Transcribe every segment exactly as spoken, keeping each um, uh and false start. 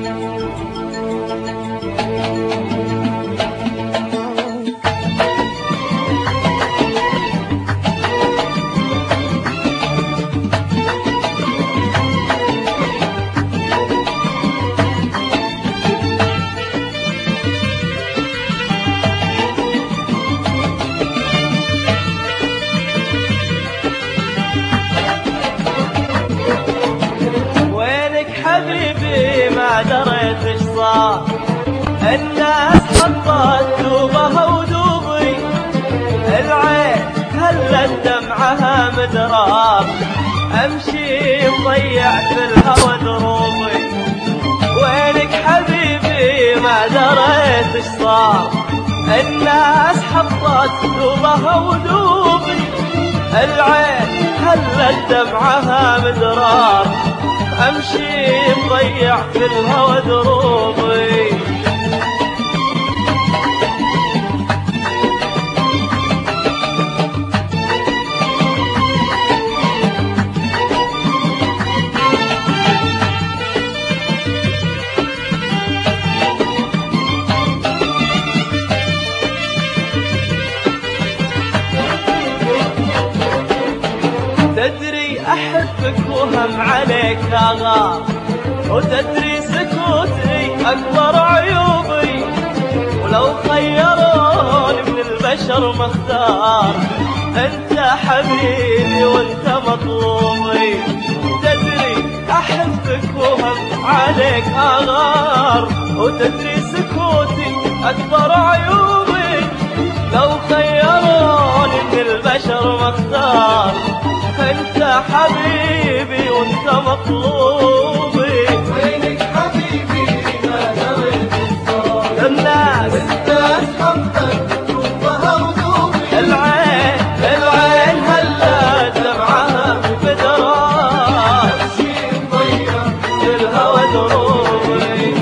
حبيبي ما دريت ايش صار، الناس حطت دوبها ودوبي، العين هلت دمعها مدرار، امشي مضيع في الهوى دروبي. وينك حبيبي ما دريت ايش صار، الناس حطت دوبها ودوبي، العين هلت دمعها مدرار، امشي مضيع في الهوى دروبي. تدري أحبك وهم عليك أغار، وتدري سكوتي أكبر عيوبي، ولو خيروني من البشر مختار، أنت حبيبي وأنت مطلوبي. تدري أحبك وهم عليك أغار، وتدري سكوتي أكبر عيوبي، لو خيروني من البشر مختار، انت حبيبي وانت مطلوبي. وينك حبيبي ما دريت ايش صار، الناس الناس حطت دوبها ودوبي، العين العين هلت دمعها بدرار، امشي مضيع في الهوى دروبي.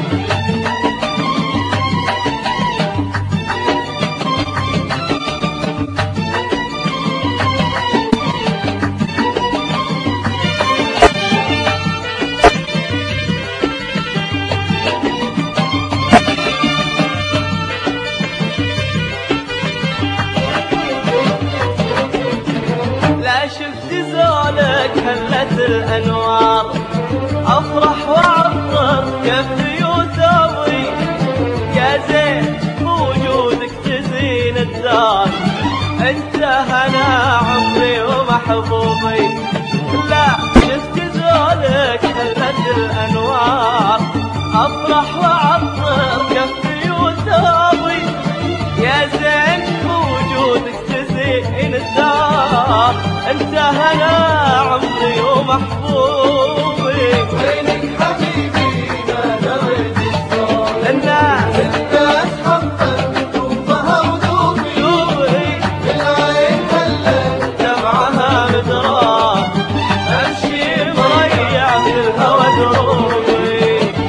شفت زولك هلت الانوار، افرح واعطر كفي وثوبي، يا زين بوجودك تزين الدار، انت هنا عمري ومحبوبي. لا شفت زولك هلت الانوار، افرح واعطر كفي وثوبي، يا زين بوجودك تزين الدار، انت هنا عمري ومحبوبي. وينك حبيبي ما دريت ايش صار، الناس الناس حطت دوبها ودوبي، دوبي العين هلت دمعها مدرار، امشي مضيع في الهوى دروبي.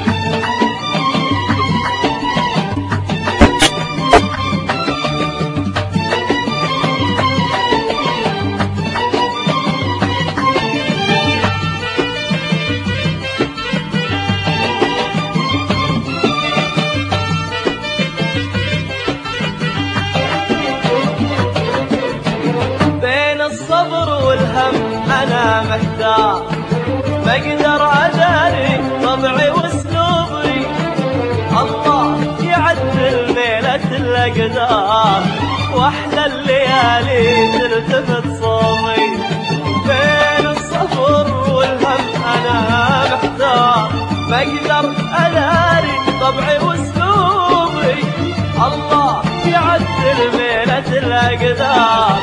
الصبر والهم أنا محتار، بقدر أداري طبعي واسلوبي، الله يعدل ليلة الأقدار، وأحلى الليالي تلتفت صوبي. بين الصبر والهم أنا محتار، بقدر أداري طبعي واسلوبي، الله يعدل ليلة الأقدار،